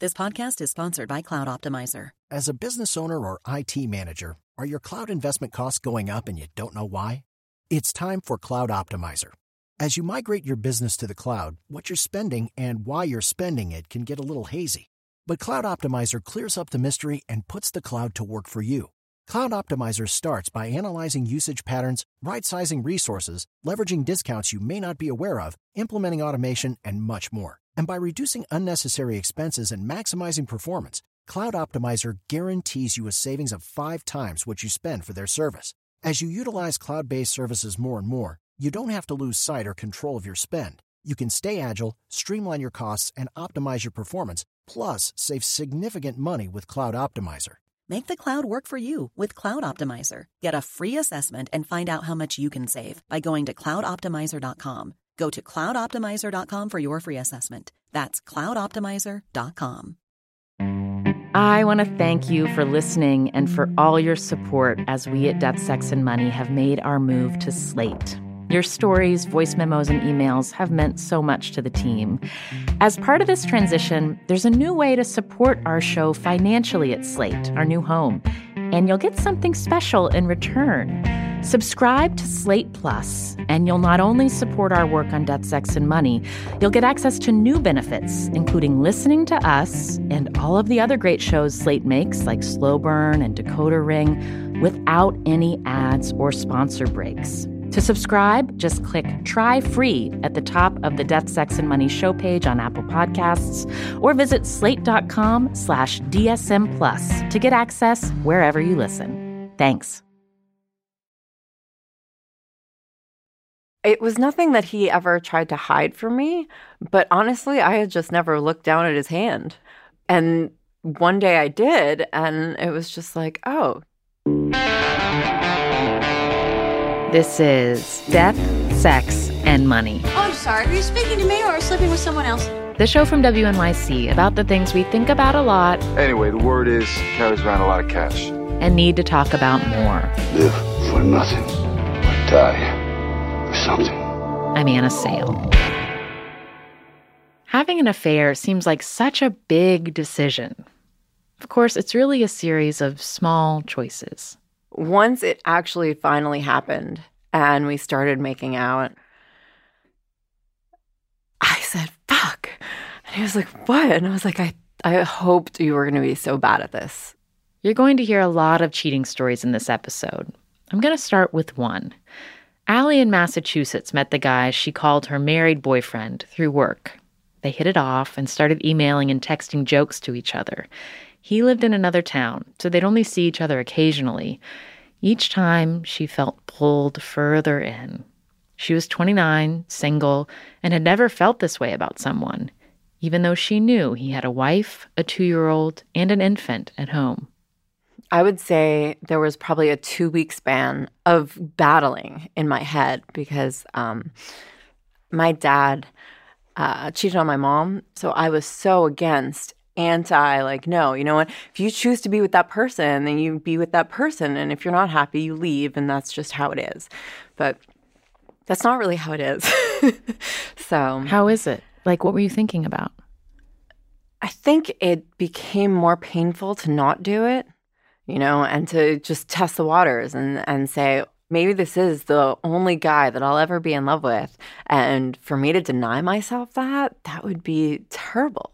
This podcast is sponsored by Cloud Optimizer. As a business owner or IT manager, are your cloud investment costs going up and you don't know why? It's time for Cloud Optimizer. As you migrate your business to the cloud, what you're spending and why you're spending it can get a little hazy. But Cloud Optimizer clears up the mystery and puts the cloud to work for you. Cloud Optimizer starts by analyzing usage patterns, right-sizing resources, leveraging discounts you may not be aware of, implementing automation, and much more. And by reducing unnecessary expenses and maximizing performance, Cloud Optimizer guarantees you a savings of 5 times what you spend for their service. As you utilize cloud-based services more and more, you don't have to lose sight or control of your spend. You can stay agile, streamline your costs, and optimize your performance, plus save significant money with Cloud Optimizer. Make the cloud work for you with Cloud Optimizer. Get a free assessment and find out how much you can save by going to cloudoptimizer.com. Go to cloudoptimizer.com for your free assessment. That's cloudoptimizer.com. I want to thank you for listening and for all your support as we at Death, Sex, and Money have made our move to Slate. Your stories, voice memos, and emails have meant so much to the team. As part of this transition, there's a new way to support our show financially at Slate, our new home, and you'll get something special in return. Subscribe to Slate Plus, and you'll not only support our work on Death, Sex, and Money, you'll get access to new benefits, including listening to us and all of the other great shows Slate makes, like Slow Burn and Decoder Ring, without any ads or sponsor breaks. To subscribe, just click Try Free at the top of the Death, Sex, and Money show page on Apple Podcasts, or visit slate.com/DSM Plus to get access wherever you listen. Thanks. It was nothing that he ever tried to hide from me, but honestly, I had just never looked down at his hand. And one day I did, and it was just like, oh. This is Death, Sex, and Money. Oh, I'm sorry. Are you speaking to me or sleeping with someone else? The show from WNYC about the things we think about a lot. Anyway, the word is carries around a lot of cash. And need to talk about more. Live for nothing, or die for something. I'm Anna Sale. Having an affair seems like such a big decision. Of course, it's really a series of small choices. Once it actually finally happened and we started making out, I said, fuck. And he was like, what? And I was like, I hoped you were going to be so bad at this. You're going to hear a lot of cheating stories in this episode. I'm going to start with one. Allie in Massachusetts met the guy she called her married boyfriend through work. They hit it off and started emailing and texting jokes to each other. He lived in another town, so they'd only see each other occasionally. Each time, she felt pulled further in. She was 29, single, and had never felt this way about someone, even though she knew he had a wife, a 2-year-old, and an infant at home. I would say there was probably a 2-week span of battling in my head because my dad cheated on my mom, so I was so against like, no, you know what? If you choose to be with that person, then you be with that person. And if you're not happy, you leave. And that's just how it is. But that's not really how it is. So how is it? Like, what were you thinking about? I think it became more painful to not do it, you know, and to just test the waters and say, maybe this is the only guy that I'll ever be in love with. And for me to deny myself that would be terrible.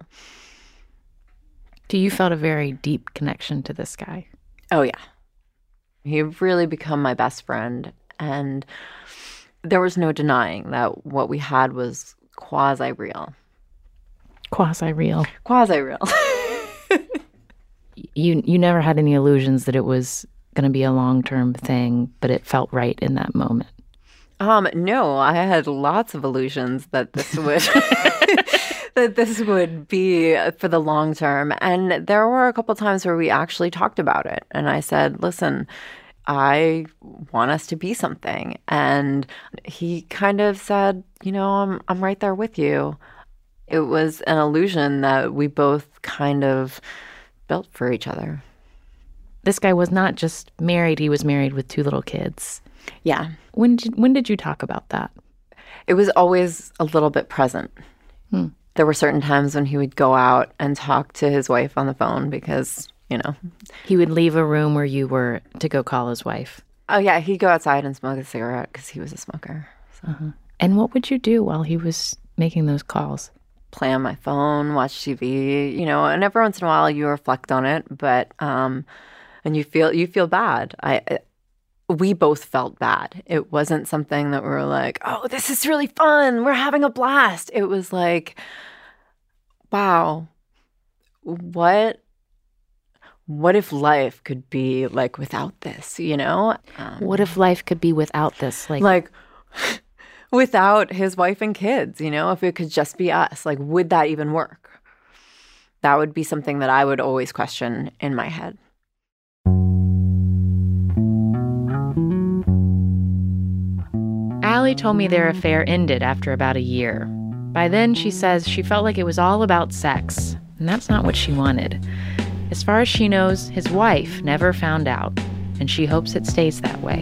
Do you felt a very deep connection to this guy? Oh, yeah. He really become my best friend. And there was no denying that what we had was quasi-real. Quasi-real? Quasi-real. You never had any illusions that it was going to be a long-term thing, but it felt right in that moment? No, I had lots of illusions that this would... that this would be for the long term. And there were a couple times where we actually talked about it. And I said, listen, I want us to be something. And he kind of said, you know, I'm right there with you. It was an illusion that we both kind of built for each other. This guy was not just married, he was married with 2 little kids. Yeah. When did you talk about that? It was always a little bit present. There were certain times when he would go out and talk to his wife on the phone because, He would leave a room where you were to go call his wife. Oh, yeah, he'd go outside and smoke a cigarette because he was a smoker. So. And what would you do while he was making those calls? Play on my phone, watch TV, and every once in a while you reflect on it, but and you feel bad. We both felt bad. It wasn't something that we were like, oh, this is really fun, we're having a blast. It was like, wow, what if life could be like without this, What if life could be without this? Like without his wife and kids, if it could just be us, like, would that even work? That would be something that I would always question in my head. Allie told me their affair ended after about a year. By then, she says she felt like it was all about sex, and that's not what she wanted. As far as she knows, his wife never found out, and she hopes it stays that way.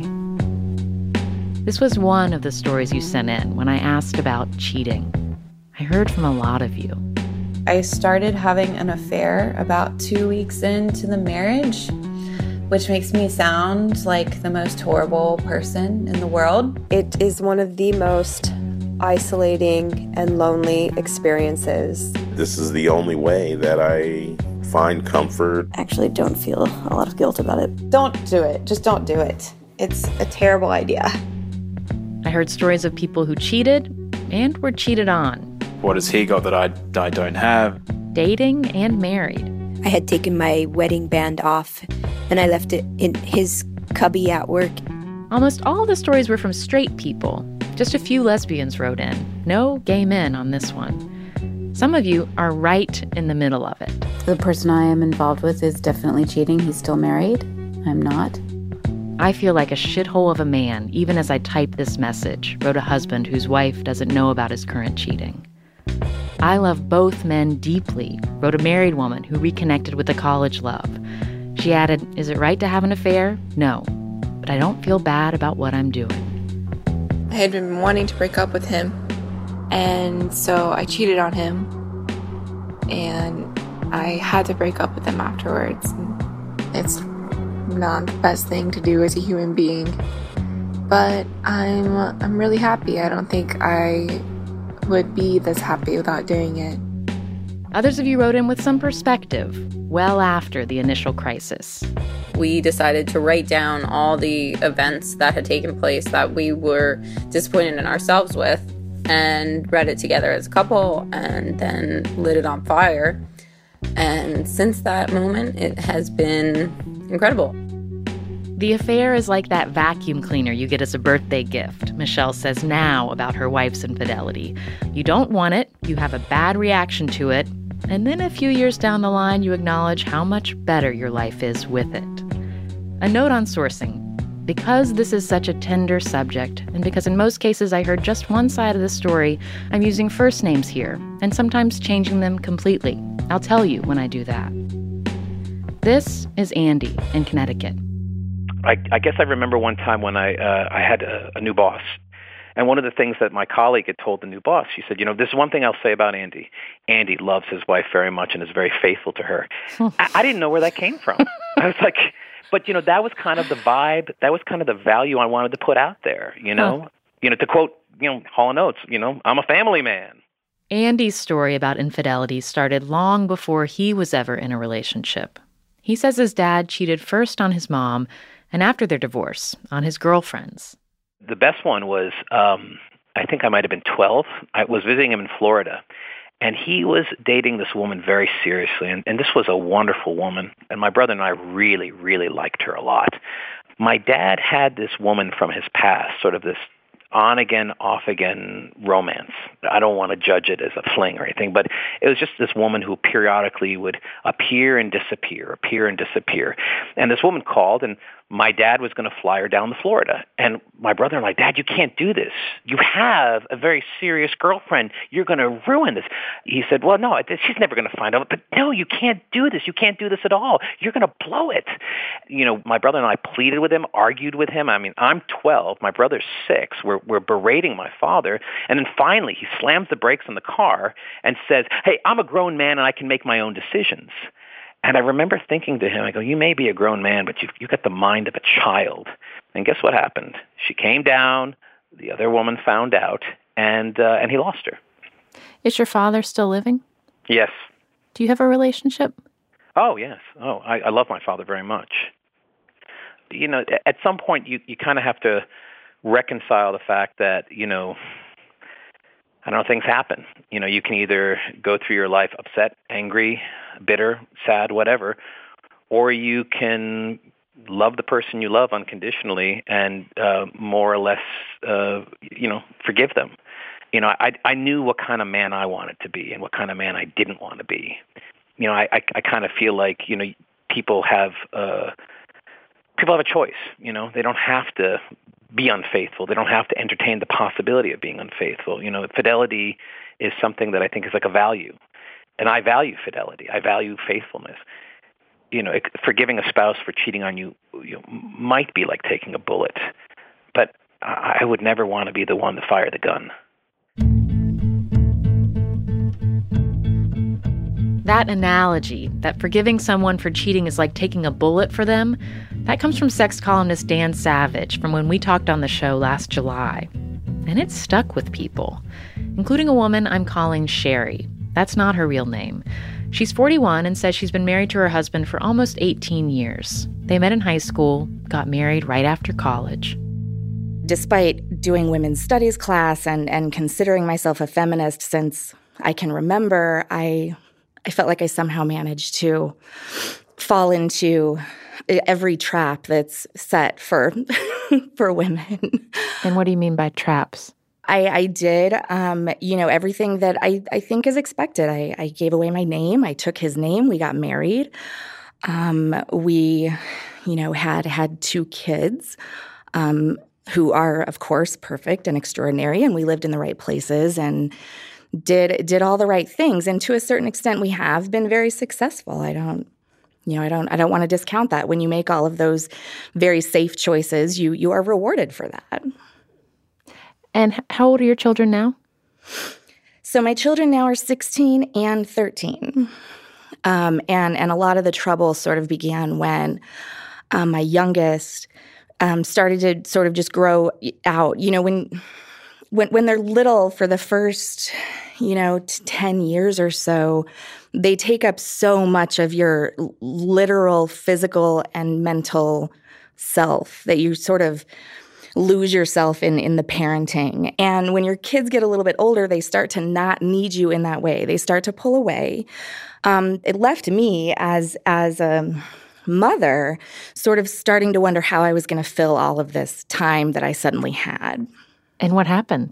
This was one of the stories you sent in when I asked about cheating. I heard from a lot of you. I started having an affair about 2 weeks into the marriage, which makes me sound like the most horrible person in the world. It is one of the most isolating and lonely experiences. This is the only way that I find comfort. I actually don't feel a lot of guilt about it. Don't do it. Just don't do it. It's a terrible idea. I heard stories of people who cheated and were cheated on. What has he got that I don't have? Dating and married. I had taken my wedding band off, and I left it in his cubby at work. Almost all the stories were from straight people. Just a few lesbians wrote in. No gay men on this one. Some of you are right in the middle of it. The person I am involved with is definitely cheating. He's still married. I'm not. I feel like a shithole of a man, even as I type this message, wrote a husband whose wife doesn't know about his current cheating. I love both men deeply, wrote a married woman who reconnected with a college love. She added, is it right to have an affair? No, but I don't feel bad about what I'm doing. I had been wanting to break up with him, and so I cheated on him, and I had to break up with him afterwards. It's not the best thing to do as a human being, but I'm really happy. I don't think I would be this happy without doing it. Others of you wrote in with some perspective, well after the initial crisis. We decided to write down all the events that had taken place that we were disappointed in ourselves with, and read it together as a couple, and then lit it on fire. And since that moment, it has been incredible. The affair is like that vacuum cleaner you get as a birthday gift, Michelle says now about her wife's infidelity. You don't want it, you have a bad reaction to it, and then a few years down the line, you acknowledge how much better your life is with it. A note on sourcing. Because this is such a tender subject, and because in most cases I heard just one side of the story, I'm using first names here, and sometimes changing them completely. I'll tell you when I do that. This is Andy in Connecticut. I guess I remember one time when I had a new boss. And one of the things that my colleague had told the new boss, she said, this is one thing I'll say about Andy. Andy loves his wife very much and is very faithful to her. I didn't know where that came from. I was like, but, that was kind of the vibe. That was kind of the value I wanted to put out there, to quote, Hall & Oates, I'm a family man. Andy's story about infidelity started long before he was ever in a relationship. He says his dad cheated first on his mom, and after their divorce, on his girlfriends. The best one was, I think I might have been 12. I was visiting him in Florida, and he was dating this woman very seriously, and this was a wonderful woman, and my brother and I really, really liked her a lot. My dad had this woman from his past, sort of this on-again, off-again romance. I don't want to judge it as a fling or anything, but it was just this woman who periodically would appear and disappear. And this woman called, and my dad was going to fly her down to Florida. And my brother and I, Dad, you can't do this. You have a very serious girlfriend. You're going to ruin this. He said, well, no, she's never going to find out. But no, you can't do this. You can't do this at all. You're going to blow it. You know, my brother and I pleaded with him, argued with him. I mean, I'm 12. My brother's 6. We're berating my father. And then finally, he slams the brakes on the car and says, hey, I'm a grown man and I can make my own decisions. And I remember thinking to him, I go, you may be a grown man, but you've got the mind of a child. And guess what happened? She came down, the other woman found out, and he lost her. Is your father still living? Yes. Do you have a relationship? Oh, yes. Oh, I love my father very much. You know, at some point, you kind of have to reconcile the fact that, you know, I don't know, things happen. You know, you can either go through your life upset, angry, bitter, sad, whatever, or you can love the person you love unconditionally and more or less, you know, forgive them. You know, I knew what kind of man I wanted to be and what kind of man I didn't want to be. You know, I kind of feel like, you know, people have a choice. You know, they don't have to be unfaithful. They don't have to entertain the possibility of being unfaithful. You know, fidelity is something that I think is like a value. And I value fidelity. I value faithfulness. You know, forgiving a spouse for cheating on you, might be like taking a bullet. But I would never want to be the one to fire the gun. That analogy, that forgiving someone for cheating is like taking a bullet for them, that comes from sex columnist Dan Savage from when we talked on the show last July. And it stuck with people, including a woman I'm calling Sherry. That's not her real name. She's 41 and says she's been married to her husband for almost 18 years. They met in high school, got married right after college. Despite doing women's studies class and considering myself a feminist since I can remember, I felt like I somehow managed to fall into every trap that's set for for women. And what do you mean by traps? I did, you know, everything that I think is expected. I gave away my name. I took his name. We got married. We, you know, had 2 kids who are, of course, perfect and extraordinary. And we lived in the right places and did all the right things. And to a certain extent, we have been very successful. I don't want to discount that. When you make all of those very safe choices, you are rewarded for that. And how old are your children now? So my children now are 16 and 13. And a lot of the trouble sort of began when my youngest started to sort of just grow out. You know, when they're little, for the first, 10 years or so, they take up so much of your literal physical and mental self that you sort of lose yourself in the parenting. And when your kids get a little bit older, they start to not need you in that way. They start to pull away. It left me as a mother sort of starting to wonder how I was going to fill all of this time that I suddenly had. And what happened?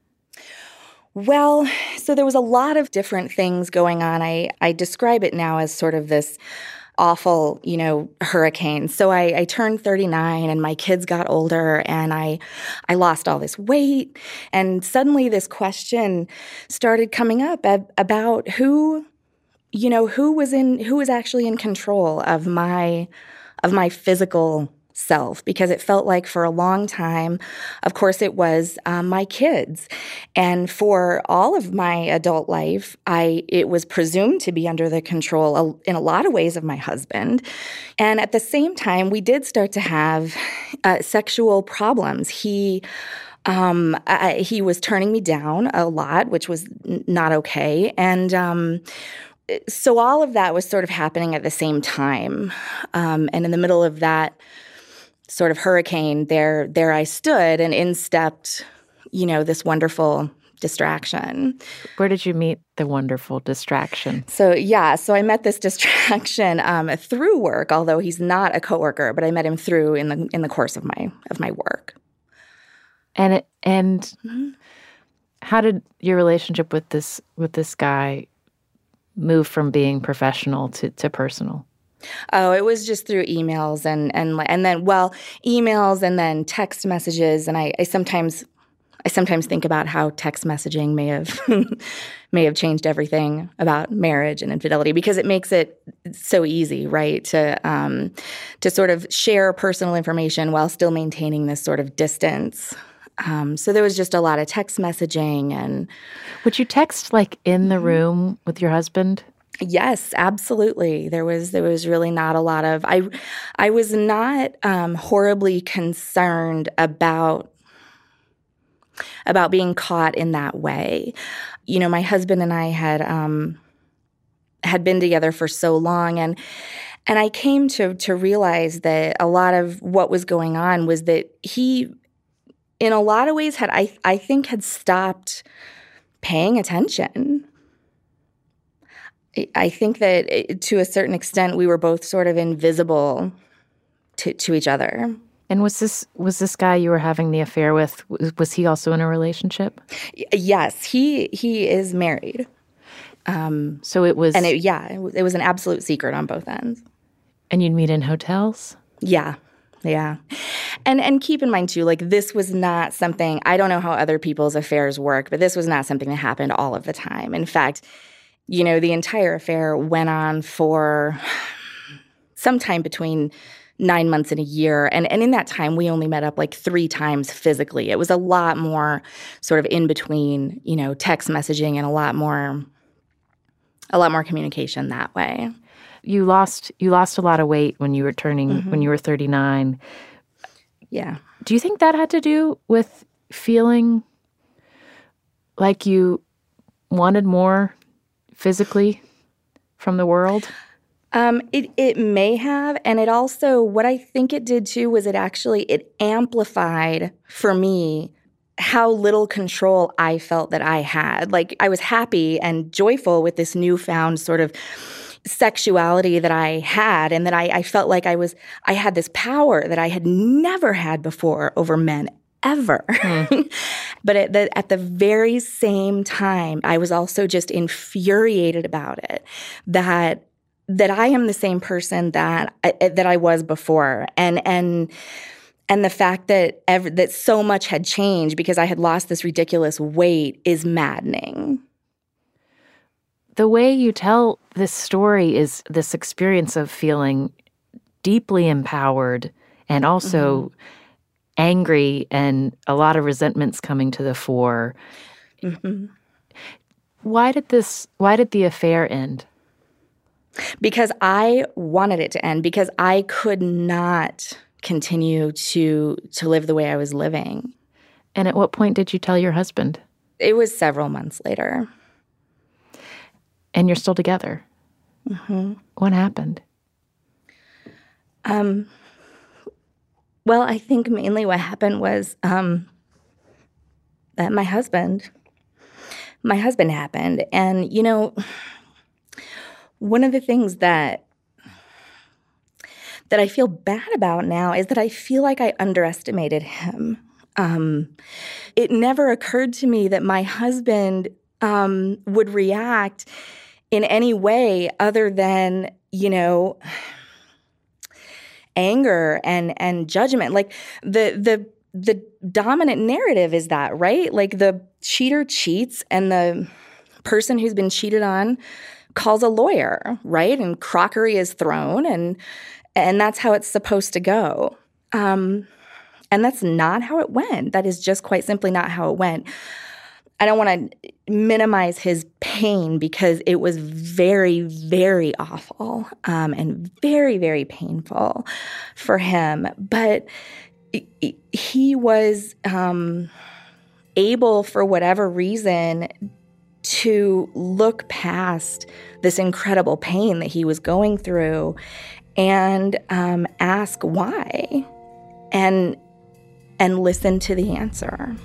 Well, so there was a lot of different things going on. I describe it now as sort of this awful, hurricane. So I turned 39 and my kids got older and I lost all this weight. And suddenly this question started coming up about who was actually in control of my physical self, because it felt like for a long time, of course, it was my kids. And for all of my adult life, it was presumed to be under the control in a lot of ways of my husband. And at the same time, we did start to have sexual problems. He was turning me down a lot, which was not okay. And so all of that was sort of happening at the same time. And in the middle of that sort of hurricane, there I stood, and in stepped, this wonderful distraction. Where did you meet the wonderful distraction? So I met this distraction through work, although he's not a coworker, but I met him through in the course of my work. And mm-hmm. How did your relationship with this guy move from being professional to personal? Oh, it was just through emails and then emails and then text messages. And I sometimes think about how text messaging may have changed everything about marriage and infidelity, because it makes it so easy, right, to sort of share personal information while still maintaining this sort of distance. So there was just a lot of text messaging. And would you text like in the room with your husband? Yes, absolutely. There was really not a lot of. I was not horribly concerned about being caught in that way. You know, my husband and I had been together for so long, and I came to realize that a lot of what was going on was that he, in a lot of ways, I think had stopped paying attention. I think that to a certain extent we were both sort of invisible to each other. And was this guy you were having the affair with, was he also in a relationship? Yes, he is married. So it was... And it was an absolute secret on both ends. And you'd meet in hotels? Yeah. And keep in mind, too, like, this was not something... I don't know how other people's affairs work, but this was not something that happened all of the time. In fact, you know, the entire affair went on for sometime between 9 months and a year. And in that time, we only met up like 3 times physically. It was a lot more sort of in between, you know, text messaging and a lot more communication that way. You lost a lot of weight when you were when you were 39. Yeah. Do you think that had to do with feeling like you wanted more physically from the world? It may have, and it also, what I think it did too was it amplified for me how little control I felt that I had. Like, I was happy and joyful with this newfound sort of sexuality that I had, and that I felt like I had this power that I had never had before over men ever. But at the very same time, I was also just infuriated about it, that I am the same person that I was before, and the fact that so much had changed because I had lost this ridiculous weight is maddening. The way you tell this story is this experience of feeling deeply empowered and also angry, and a lot of resentments coming to the fore. Mm-hmm. Why did the affair end? Because I wanted it to end, because I could not continue to live the way I was living. And at what point did you tell your husband? It was several months later. And you're still together? Mm-hmm. What happened? Well, I think mainly what happened was that my husband happened. And, you know, one of the things that I feel bad about now is that I feel like I underestimated him. It never occurred to me that my husband would react in any way other than, you know, anger and judgment. Like, the dominant narrative is that, right? Like, the cheater cheats and the person who's been cheated on calls a lawyer, right? And crockery is thrown, and that's how it's supposed to go. And that's not how it went. That is just quite simply not how it went. I don't want to minimize his pain, because it was very, very awful and very, very painful for him. But he was able, for whatever reason, to look past this incredible pain that he was going through and ask why, and listen to the answer.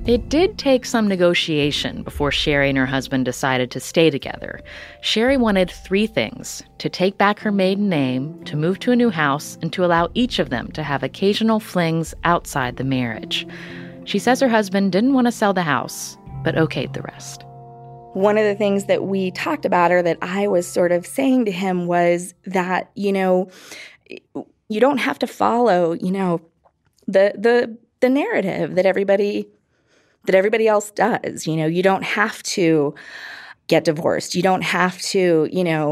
It did take some negotiation before Sherry and her husband decided to stay together. Sherry wanted 3 things: to take back her maiden name, to move to a new house, and to allow each of them to have occasional flings outside the marriage. She says her husband didn't want to sell the house, but okayed the rest. One of the things that we talked about, or that I was sort of saying to him, was that, you don't have to follow, the narrative that everybody else does. You don't have to get divorced. You don't have to,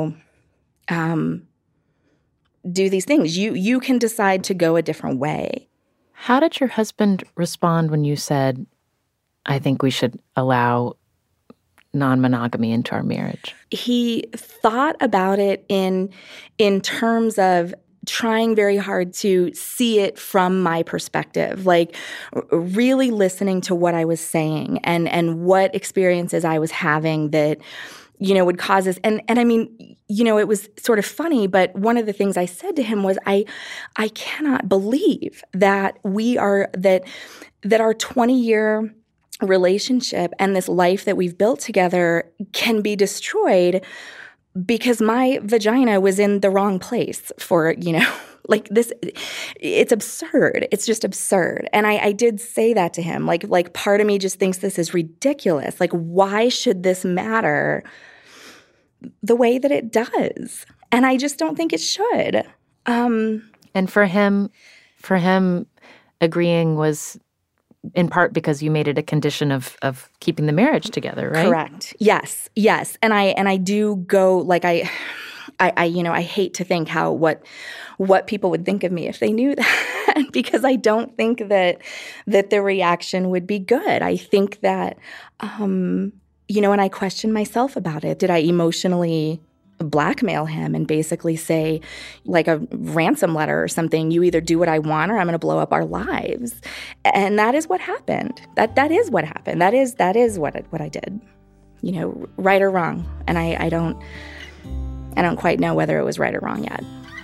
do these things. You can decide to go a different way. How did your husband respond when you said, I think we should allow non-monogamy into our marriage? He thought about it in terms of trying very hard to see it from my perspective, like really listening to what I was saying and what experiences I was having that, would cause this. And I mean, it was sort of funny, but one of the things I said to him was, I cannot believe that that our 20-year relationship and this life that we've built together can be destroyed because my vagina was in the wrong place for, like this. It's absurd. It's just absurd. And I did say that to him. Like part of me just thinks this is ridiculous. Like, why should this matter the way that it does? And I just don't think it should. And for him, agreeing was in part because you made it a condition of keeping the marriage together, right? Correct. Yes. And I do go, like, I hate to think what people would think of me if they knew that, because I don't think that the reaction would be good. I think that, and I question myself about it. Did I emotionally blackmail him and basically say, like a ransom letter or something, you either do what I want or I'm going to blow up our lives? And that is what happened. That is what happened. That is what I did. Right or wrong. And I don't quite know whether it was right or wrong yet.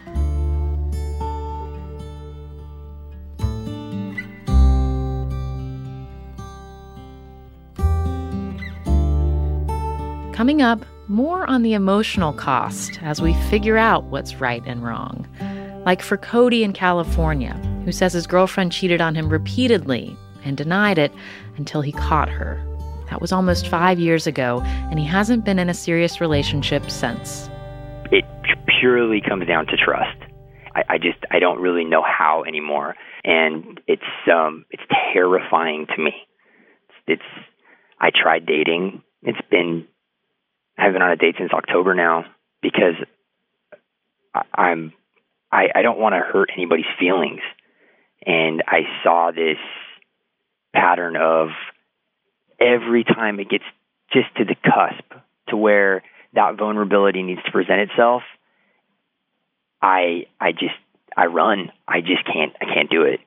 Coming up, more on the emotional cost as we figure out what's right and wrong. Like for Cody in California, who says his girlfriend cheated on him repeatedly and denied it until he caught her. That was almost 5 years ago, and he hasn't been in a serious relationship since. It purely comes down to trust. I don't really know how anymore, and it's terrifying to me. I tried dating. I haven't been on a date since October now because I don't want to hurt anybody's feelings. And I saw this pattern of every time it gets just to the cusp to where that vulnerability needs to present itself, I run. I can't do it.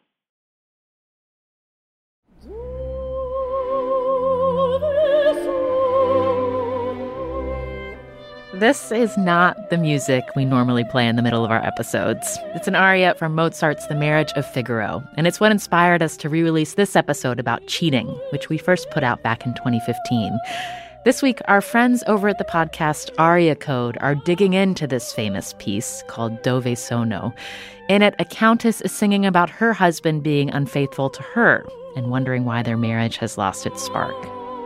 This is not the music we normally play in the middle of our episodes. It's an aria from Mozart's The Marriage of Figaro, and it's what inspired us to re-release this episode about cheating, which we first put out back in 2015. This week, our friends over at the podcast Aria Code are digging into this famous piece called Dove Sono. In it, a countess is singing about her husband being unfaithful to her and wondering why their marriage has lost its spark.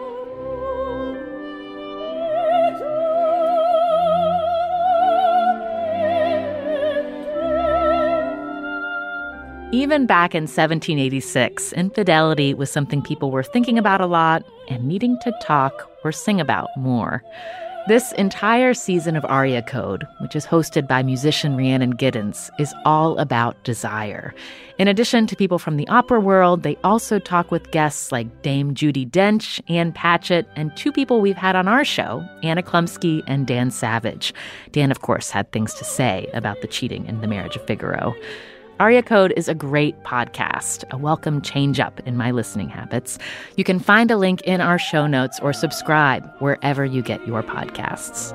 Even back in 1786, infidelity was something people were thinking about a lot and needing to talk or sing about more. This entire season of Aria Code, which is hosted by musician Rhiannon Giddens, is all about desire. In addition to people from the opera world, they also talk with guests like Dame Judi Dench, Ann Patchett, and 2 people we've had on our show, Anna Klumsky and Dan Savage. Dan, of course, had things to say about the cheating in The Marriage of Figaro. Aria Code is a great podcast, a welcome change-up in my listening habits. You can find a link in our show notes or subscribe wherever you get your podcasts.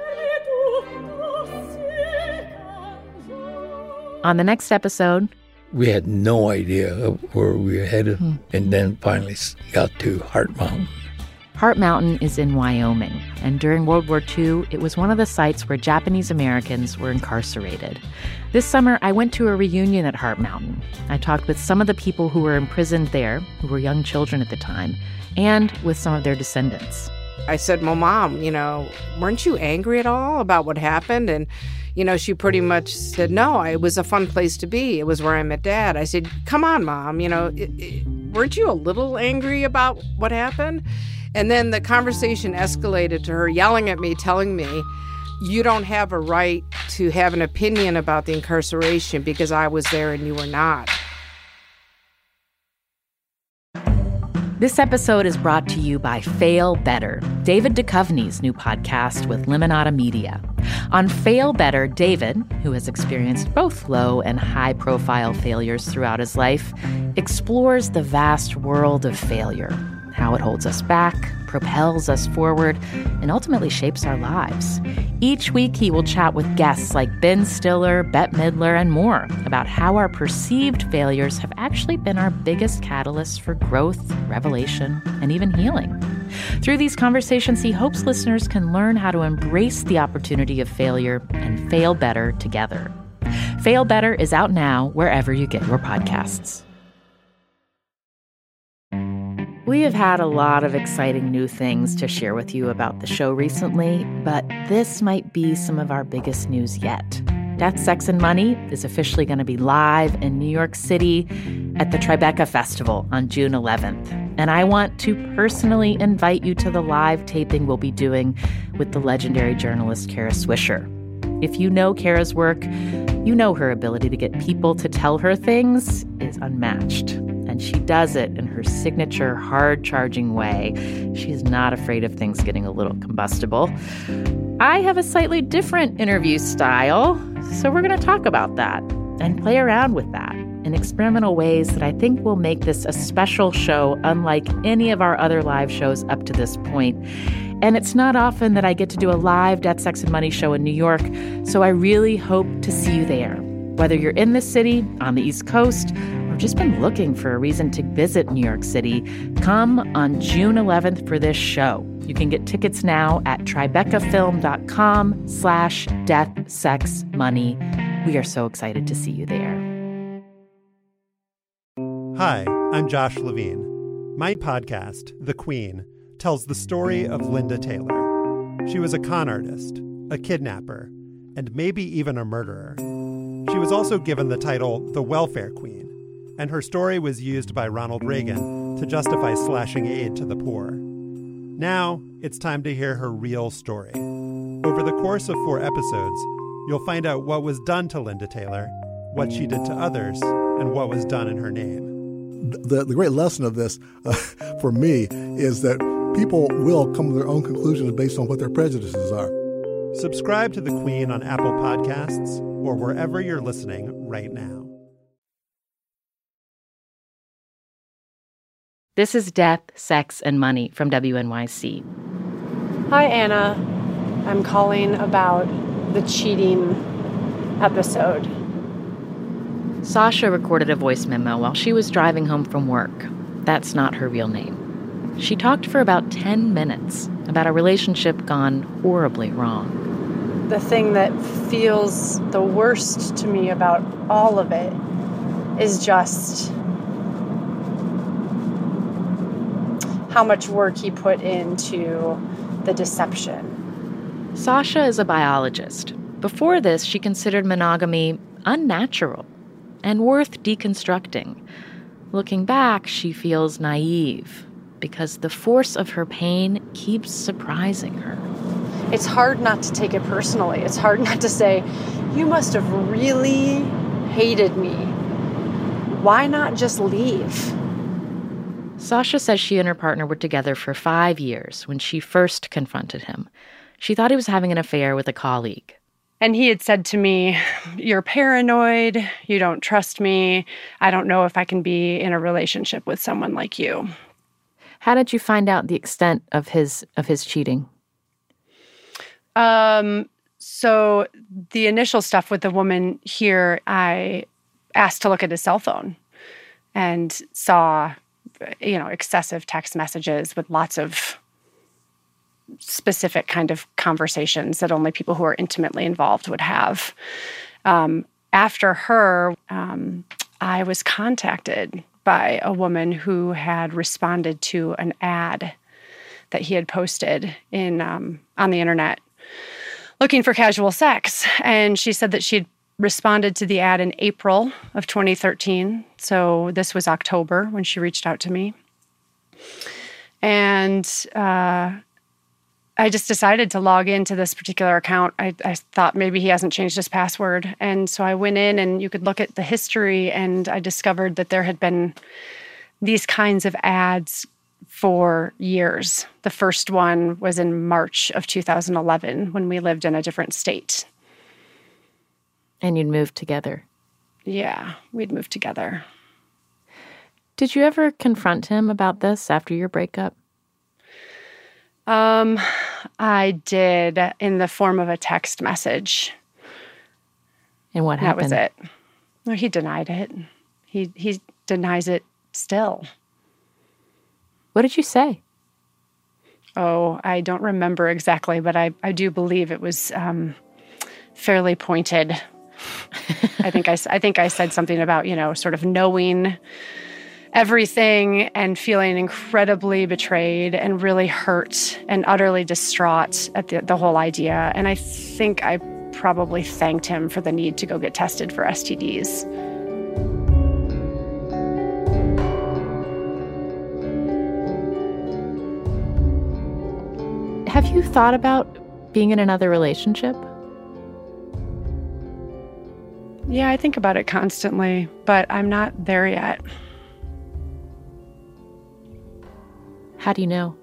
On the next episode, We had no idea of where we were headed, and then finally got to Heart Mountain. Heart Mountain is in Wyoming, and during World War II, it was one of the sites where Japanese Americans were incarcerated. This summer, I went to a reunion at Heart Mountain. I talked with some of the people who were imprisoned there, who were young children at the time, and with some of their descendants. I said, well, Mom, weren't you angry at all about what happened? And, she pretty much said, no, it was a fun place to be. It was where I met Dad. I said, come on, Mom, weren't you a little angry about what happened? And then the conversation escalated to her yelling at me, telling me, you don't have a right to have an opinion about the incarceration because I was there and you were not. This episode is brought to you by Fail Better, David Duchovny's new podcast with Limonada Media. On Fail Better, David, who has experienced both low and high-profile failures throughout his life, explores the vast world of failure, how it holds us back, propels us forward, and ultimately shapes our lives. Each week, he will chat with guests like Ben Stiller, Bette Midler, and more about how our perceived failures have actually been our biggest catalysts for growth, revelation, and even healing. Through these conversations, he hopes listeners can learn how to embrace the opportunity of failure and fail better together. Fail Better is out now wherever you get your podcasts. We have had a lot of exciting new things to share with you about the show recently, but this might be some of our biggest news yet. Death, Sex, and Money is officially going to be live in New York City at the Tribeca Festival on June 11th. And I want to personally invite you to the live taping we'll be doing with the legendary journalist Kara Swisher. If you know Kara's work, you know her ability to get people to tell her things is unmatched. And she does it in her signature hard-charging way. She's not afraid of things getting a little combustible. I have a slightly different interview style, so we're going to talk about that and play around with that in experimental ways that I think will make this a special show unlike any of our other live shows up to this point. And it's not often that I get to do a live Death, Sex, and Money show in New York, so I really hope to see you there. Whether you're in the city, on the East Coast, or just been looking for a reason to visit New York City, come on June 11th for this show. You can get tickets now at tribecafilm.com/deathsexmoney. We are so excited to see you there. Hi, I'm Josh Levine. My podcast, The Queen, tells the story of Linda Taylor. She was a con artist, a kidnapper, and maybe even a murderer. She was also given the title the Welfare Queen, and her story was used by Ronald Reagan to justify slashing aid to the poor. Now, it's time to hear her real story. Over the course of 4 episodes, you'll find out what was done to Linda Taylor, what she did to others, and what was done in her name. The great lesson of this, for me, is that people will come to their own conclusions based on what their prejudices are. Subscribe to The Queen on Apple Podcasts or wherever you're listening right now. This is Death, Sex, and Money from WNYC. Hi, Anna. I'm calling about the cheating episode. Sasha recorded a voice memo while she was driving home from work. That's not her real name. She talked for about 10 minutes about a relationship gone horribly wrong. The thing that feels the worst to me about all of it is just how much work he put into the deception. Sasha is a biologist. Before this, she considered monogamy unnatural and worth deconstructing. Looking back, she feels naive because the force of her pain keeps surprising her. It's hard not to take it personally. It's hard not to say, you must have really hated me. Why not just leave? Sasha says she and her partner were together for 5 years when she first confronted him. She thought he was having an affair with a colleague. And he had said to me, you're paranoid, you don't trust me, I don't know if I can be in a relationship with someone like you. How did you find out the extent of his cheating? So the initial stuff with the woman here, I asked to look at his cell phone and saw, excessive text messages with lots of specific kind of conversations that only people who are intimately involved would have. After her, I was contacted by a woman who had responded to an ad that he had posted on the internet looking for casual sex. And she said that she'd responded to the ad in April of 2013. So this was October when she reached out to me. And I just decided to log into this particular account. I thought maybe he hasn't changed his password. And so I went in and you could look at the history, and I discovered that there had been these kinds of ads for years. The first one was in March of 2011 when we lived in a different state. And you'd moved together. Yeah, we'd moved together. Did you ever confront him about this after your breakup? I did, in the form of a text message. And what happened? That was it. Well, he denied it. He denies it still. What did you say? Oh, I don't remember exactly, but I do believe it was fairly pointed. I think I said something about, sort of knowing everything and feeling incredibly betrayed and really hurt and utterly distraught at the whole idea. And I think I probably thanked him for the need to go get tested for STDs. Have you thought about being in another relationship? Yeah, I think about it constantly, but I'm not there yet. How do you know?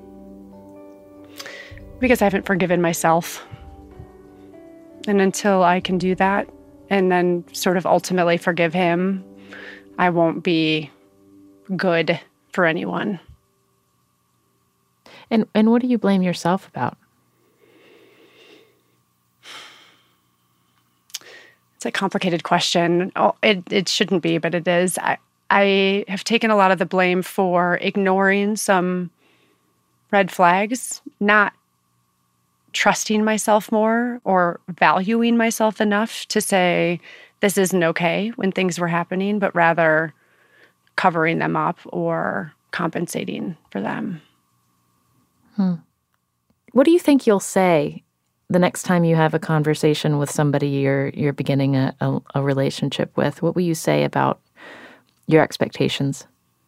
Because I haven't forgiven myself. And until I can do that and then sort of ultimately forgive him, I won't be good for anyone. And what do you blame yourself about? It's a complicated question. Oh, it shouldn't be, but it is. I have taken a lot of the blame for ignoring some red flags, not trusting myself more or valuing myself enough to say this isn't okay when things were happening, but rather covering them up or compensating for them. What do you think you'll say the next time you have a conversation with somebody you're beginning a relationship with? What will you say about your expectations?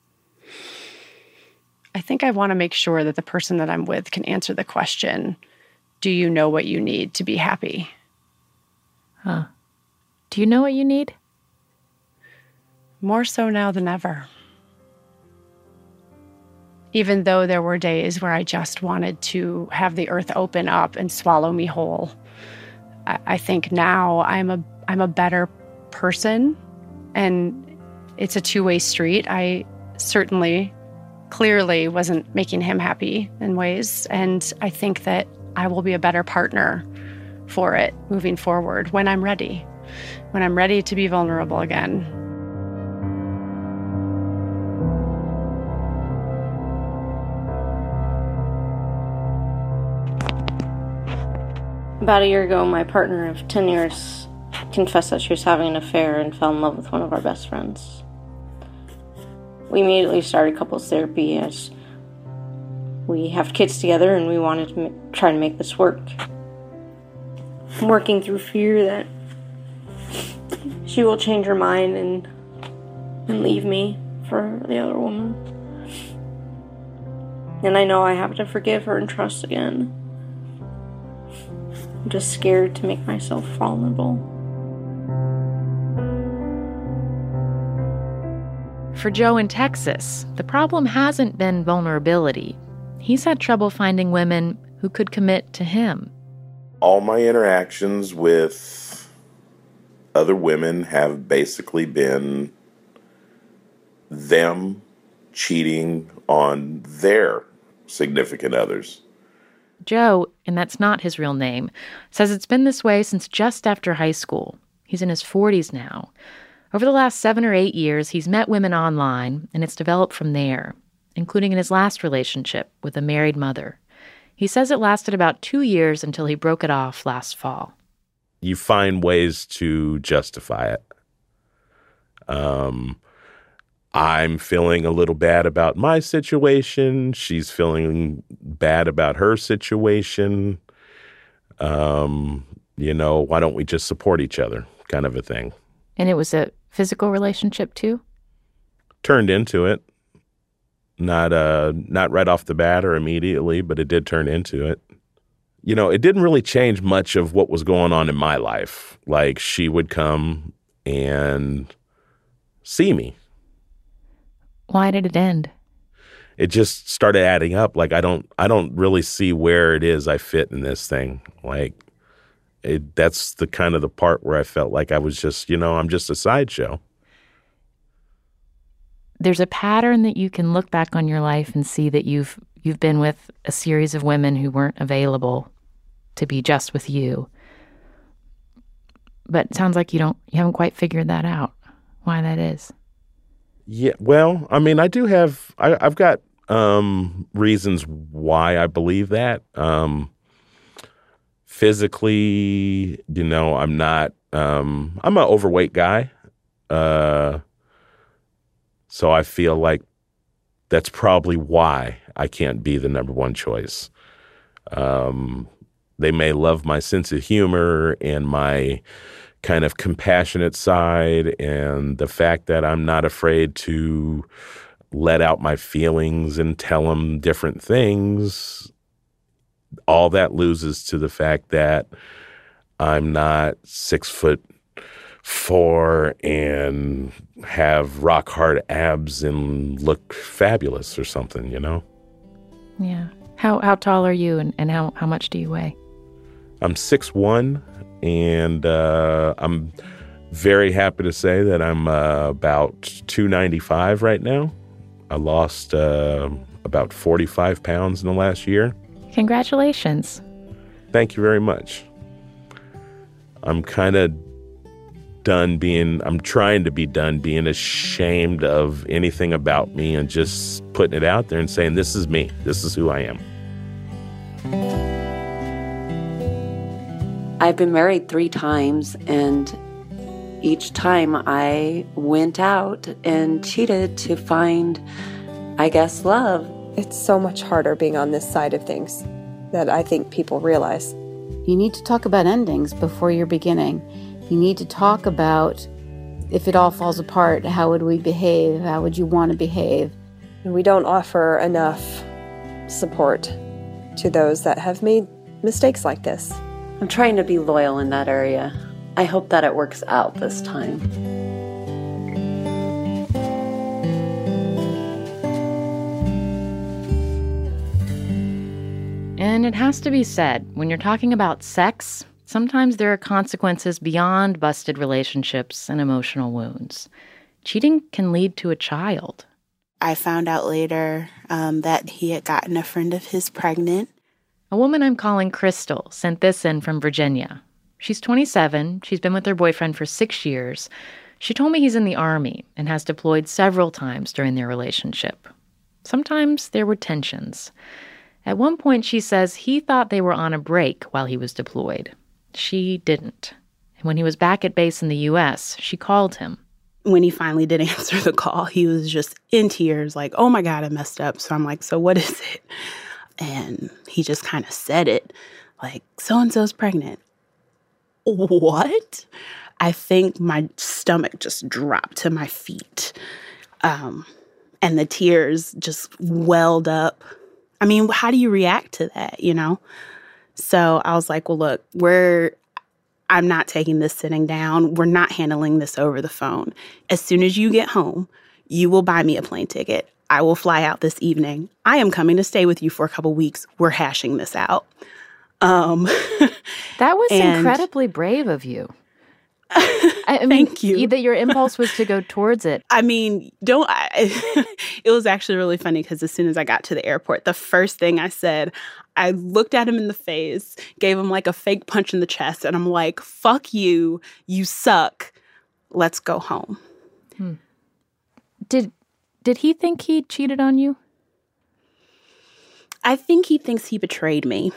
I think I want to make sure that the person that I'm with can answer the question, do you know what you need to be happy? Do you know what you need? More so now than ever. Even though there were days where I just wanted to have the earth open up and swallow me whole, I think now I'm a better person, and it's a two-way street. I certainly, clearly wasn't making him happy in ways, and I think that I will be a better partner for it moving forward when I'm ready to be vulnerable again. About a year ago, my partner of 10 years confessed that she was having an affair and fell in love with one of our best friends. We immediately started couples therapy as we have kids together and we wanted to try to make this work. I'm working through fear that she will change her mind and leave me for the other woman. And I know I have to forgive her and trust again. I'm just scared to make myself vulnerable. For Joe in Texas, the problem hasn't been vulnerability. He's had trouble finding women who could commit to him. All my interactions with other women have basically been them cheating on their significant others. Joe, and that's not his real name, says it's been this way since just after high school. He's in his 40s now. Over the last 7 or 8 years, he's met women online, and it's developed from there, including in his last relationship with a married mother. He says it lasted about 2 years until he broke it off last fall. You find ways to justify it. I'm feeling a little bad about my situation. She's feeling bad about her situation. Why don't we just support each other, kind of a thing. And it was a physical relationship too? Turned into it. Not right off the bat or immediately, but it did turn into it. It didn't really change much of what was going on in my life. Like, she would come and see me. Why did it end? It just started adding up. Like, I don't really see where it is I fit in this thing. Like, that's the kind of the part where I felt like I was just, I'm just a sideshow. There's a pattern that you can look back on your life and see that you've been with a series of women who weren't available to be just with you. But it sounds like you haven't quite figured that out, why that is. Yeah, well, I mean, I've got reasons why I believe that. Physically, I'm not, I'm an overweight guy. So I feel like that's probably why I can't be the number one choice. They may love my sense of humor and my kind of compassionate side and the fact that I'm not afraid to let out my feelings and tell them different things. All that loses to the fact that I'm not 6'4" and have rock hard abs and look fabulous or something, Yeah. How tall are you and how much do you weigh? I'm 6'1", and I'm very happy to say that I'm about 295 right now. I lost about 45 pounds in the last year. Congratulations. Thank you very much. I'm kind of I'm trying to be done being ashamed of anything about me and just putting it out there and saying, this is me. This is who I am. I've been married 3 times, and each time I went out and cheated to find, I guess, love. It's so much harder being on this side of things that I think people realize. You need to talk about endings before you're beginning. You need to talk about, if it all falls apart, how would we behave? How would you want to behave? And we don't offer enough support to those that have made mistakes like this. I'm trying to be loyal in that area. I hope that it works out this time. And it has to be said, when you're talking about sex, sometimes there are consequences beyond busted relationships and emotional wounds. Cheating can lead to a child. I found out later that he had gotten a friend of his pregnant. A woman I'm calling Crystal sent this in from Virginia. She's 27. She's been with her boyfriend for 6 years. She told me he's in the Army and has deployed several times during their relationship. Sometimes there were tensions. At one point, she says he thought they were on a break while he was deployed. She didn't. And when he was back at base in the U.S., she called him. When he finally did answer the call, he was just in tears, like, oh my God, I messed up. So I'm like, so what is it? And he just kind of said it, like, so-and-so's pregnant. What? I think my stomach just dropped to my feet. And the tears just welled up. I mean, how do you react to that, So I was like, well, look, I'm not taking this sitting down. We're not handling this over the phone. As soon as you get home, you will buy me a plane ticket. I will fly out this evening. I am coming to stay with you for a couple weeks. We're hashing this out. That was incredibly brave of you. I mean, thank you. That your impulse was to go towards it. I mean, it was actually really funny because as soon as I got to the airport, the first thing I said, I looked at him in the face, gave him like a fake punch in the chest, and I'm like, fuck you, you suck. let's go home. Did he think he cheated on you? I think he thinks he betrayed me.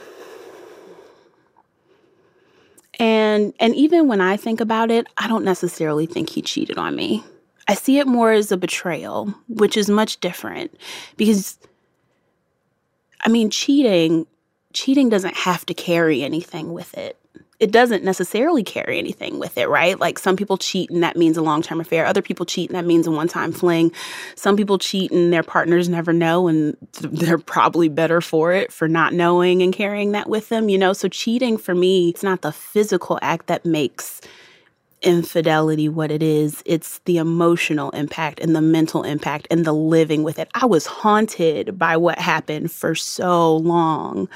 And even when I think about it, I don't necessarily think he cheated on me. I see it more as a betrayal, which is much different. Because, I mean, cheating doesn't have to carry anything with it. It doesn't necessarily carry anything with it, right? Like, some people cheat and that means a long-term affair. Other people cheat and that means a one-time fling. Some people cheat and their partners never know, and they're probably better for it, for not knowing and carrying that with them, you know? So cheating, for me, it's not the physical act that makes infidelity what it is. It's the emotional impact and the mental impact and the living with it. I was haunted by what happened for so long.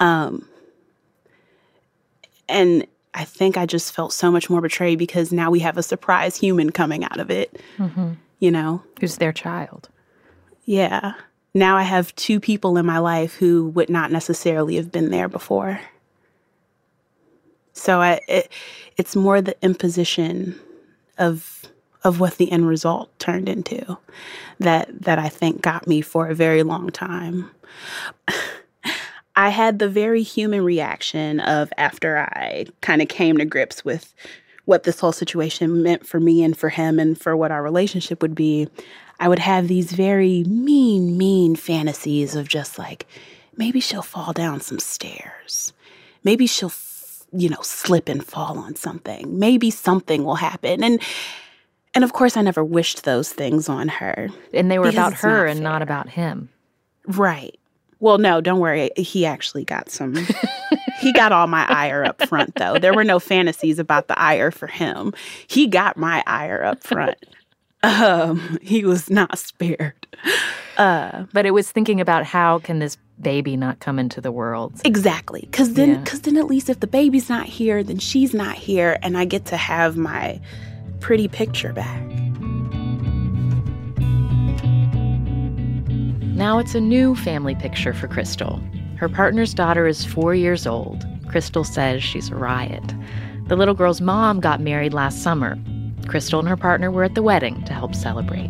And I think I just felt so much more betrayed because now we have a surprise human coming out of it, you know? Who's their child. Yeah. Now I have two people in my life who would not necessarily have been there before. So it's more the imposition of what the end result turned into that I think got me for a very long time. I had the very human reaction of, after I kind of came to grips with what this whole situation meant for me and for him and for what our relationship would be, I would have these very mean fantasies of just like, maybe she'll fall down some stairs. Maybe she'll, slip and fall on something. Maybe something will happen. And of course, I never wished those things on her. And they were about her and not about him. Right. Well, no, don't worry. He actually got he got all my ire up front, though. There were no fantasies about the ire for him. He got my ire up front. He was not spared. But it was thinking about, how can this baby not come into the world? Exactly. Because then at least if the baby's not here, then she's not here, and I get to have my pretty picture back. Now it's a new family picture for Crystal. Her partner's daughter is 4 years old. Crystal says she's a riot. The little girl's mom got married last summer. Crystal and her partner were at the wedding to help celebrate.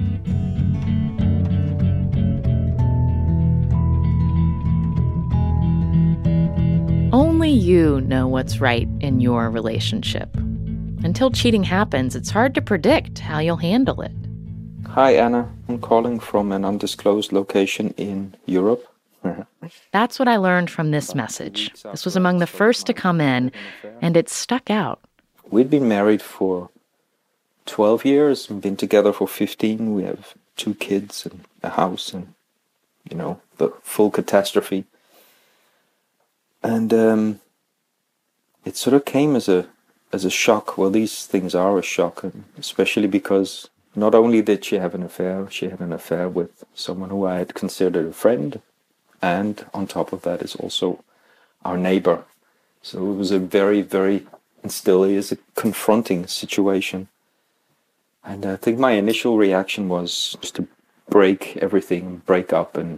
Only you know what's right in your relationship. Until cheating happens, it's hard to predict how you'll handle it. Hi, Anna. I'm calling from an undisclosed location in Europe. That's what I learned from this message. This was among the first to come in, and it stuck out. We'd been married for 12 years and been together for 15. We have 2 kids and a house and, the full catastrophe. And it sort of came as a shock. Well, these things are a shock, and especially because not only did she have an affair, she had an affair with someone who I had considered a friend, and on top of that is also our neighbor. So it was a very, very, and still is, a confronting situation. And I think my initial reaction was just to break everything, break up, and,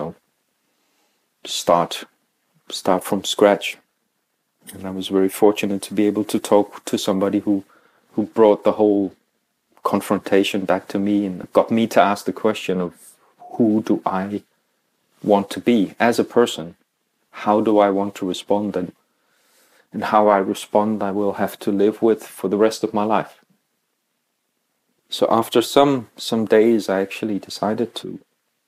start from scratch. And I was very fortunate to be able to talk to somebody who brought the whole confrontation back to me and got me to ask the question of, who do I want to be as a person? How do I want to respond? And how I respond, I will have to live with for the rest of my life. So after some days, I actually decided to,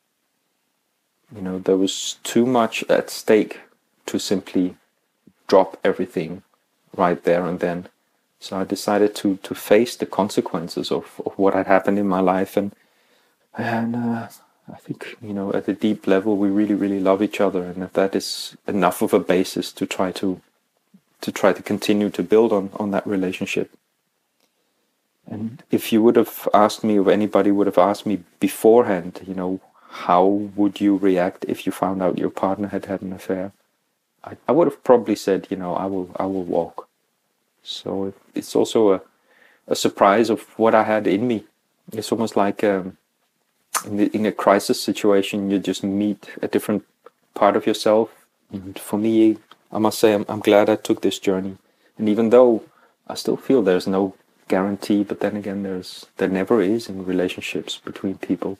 there was too much at stake to simply drop everything right there and then. So I decided to face the consequences of what had happened in my life. And I think, at a deep level, we really, really love each other. And if that is enough of a basis to try to continue to build on that relationship. And if you would have asked me, if anybody would have asked me beforehand, how would you react if you found out your partner had an affair? I would have probably said, I will walk. So it's also a surprise of what I had in me. It's almost like in a crisis situation, you just meet a different part of yourself. And for me, I must say, I'm glad I took this journey. And even though I still feel there's no guarantee, but then again, there never is in relationships between people.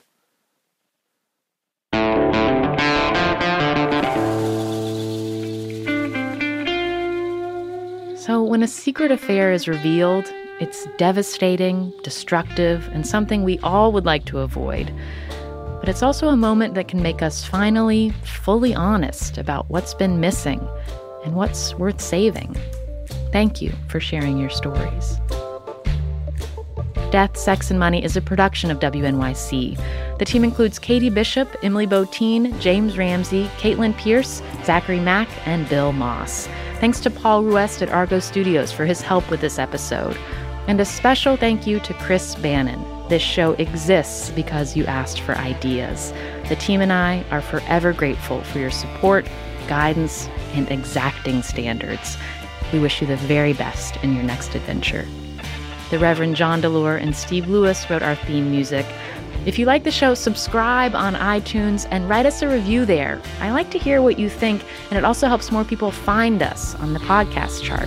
So when a secret affair is revealed, it's devastating, destructive, and something we all would like to avoid. But it's also a moment that can make us finally fully honest about what's been missing and what's worth saving. Thank you for sharing your stories. Death, Sex, and Money is a production of WNYC. The team includes Katie Bishop, Emily Botine, James Ramsey, Caitlin Pierce, Zachary Mack, and Bill Moss. Thanks to Paul Ruest at Argo Studios for his help with this episode. And a special thank you to Chris Bannon. This show exists because you asked for ideas. The team and I are forever grateful for your support, guidance, and exacting standards. We wish you the very best in your next adventure. The Reverend John DeLore and Steve Lewis wrote our theme music. If you like the show, subscribe on iTunes and write us a review there. I like to hear what you think, and it also helps more people find us on the podcast chart.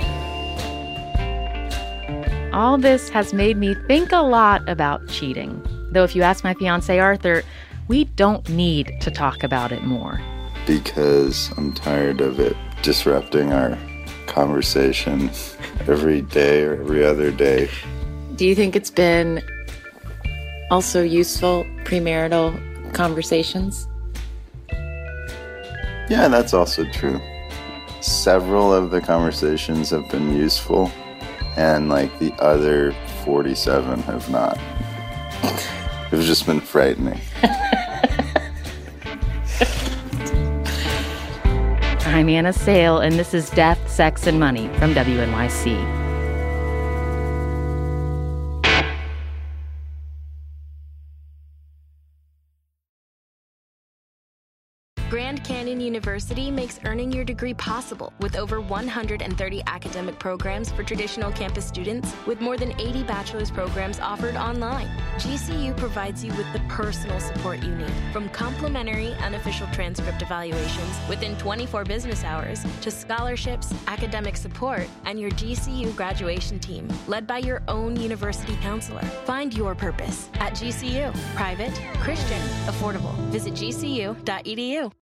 All this has made me think a lot about cheating. Though if you ask my fiancé Arthur, we don't need to talk about it more. Because I'm tired of it disrupting our conversation every day or every other day. Do you think it's been also useful premarital conversations? Yeah, that's also true. Several of the conversations have been useful, and like the other 47 have not. It's just been frightening. I'm Anna Sale, and this is Death, Sex, and Money from WNYC. Grand Canyon University makes earning your degree possible with over 130 academic programs for traditional campus students, with more than 80 bachelor's programs offered online. GCU provides you with the personal support you need, from complimentary unofficial transcript evaluations within 24 business hours to scholarships, academic support, and your GCU graduation team, led by your own university counselor. Find your purpose at GCU. Private, Christian, affordable. Visit gcu.edu.